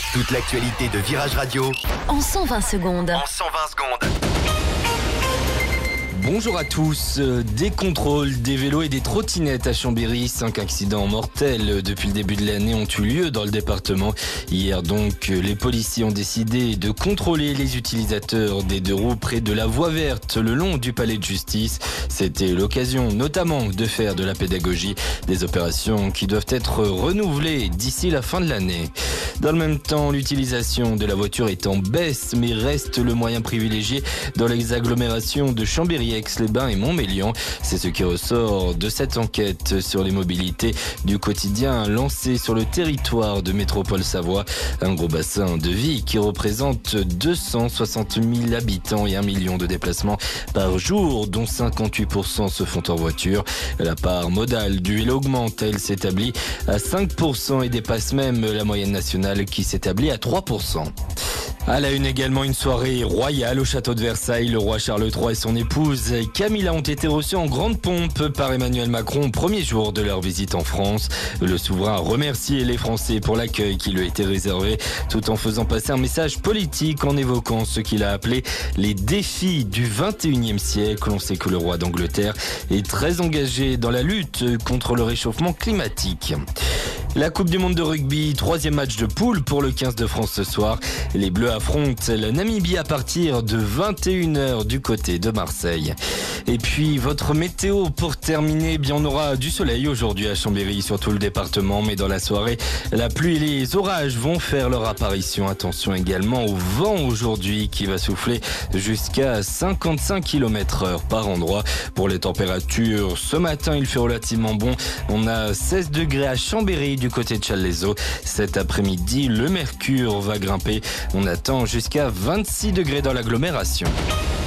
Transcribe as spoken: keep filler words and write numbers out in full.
Toute l'actualité de Virage Radio en cent vingt secondes. En cent vingt secondes. Bonjour à tous. Des contrôles, des vélos et des trottinettes à Chambéry. Cinq accidents mortels depuis le début de l'année ont eu lieu dans le département. Hier donc, les policiers ont décidé de contrôler les utilisateurs des deux roues près de la voie verte le long du palais de justice. C'était l'occasion notamment de faire de la pédagogie, des opérations qui doivent être renouvelées d'ici la fin de l'année. Dans le même temps, l'utilisation de la voiture est en baisse, mais reste le moyen privilégié dans les agglomérations de Chambéry, Aix-les-Bains et Montmélian. C'est ce qui ressort de cette enquête sur les mobilités du quotidien lancée sur le territoire de Métropole Savoie. Un gros bassin de vie qui représente deux cent soixante mille habitants et un million de déplacements par jour, dont cinquante-huit pour cent se font en voiture. La part modale du vélo augmente, elle s'établit à cinq pour cent et dépasse même la moyenne nationale qui s'établit à trois pour cent. À la une également, une soirée royale au château de Versailles. Le roi Charles trois et son épouse Camilla ont été reçus en grande pompe par Emmanuel Macron au premier jour de leur visite en France. Le souverain a remercié les Français pour l'accueil qui lui a été réservé, tout en faisant passer un message politique en évoquant ce qu'il a appelé les défis du vingt et unième siècle. On sait que le roi d'Angleterre est très engagé dans la lutte contre le réchauffement climatique. La Coupe du Monde de rugby, troisième match de poule pour le quinze de France ce soir. Les Bleus affrontent la Namibie à partir de vingt et une heures du côté de Marseille. Et puis votre météo pour terminer, eh bien on aura du soleil aujourd'hui à Chambéry sur tout le département, mais dans la soirée, la pluie et les orages vont faire leur apparition. Attention également au vent aujourd'hui qui va souffler jusqu'à cinquante-cinq kilomètres heure par endroit. Pour les températures, ce matin il fait relativement bon. On a seize degrés à Chambéry du côté de Challes-les-Eaux. Cet après-midi, le mercure va grimper. On attend jusqu'à vingt-six degrés dans l'agglomération.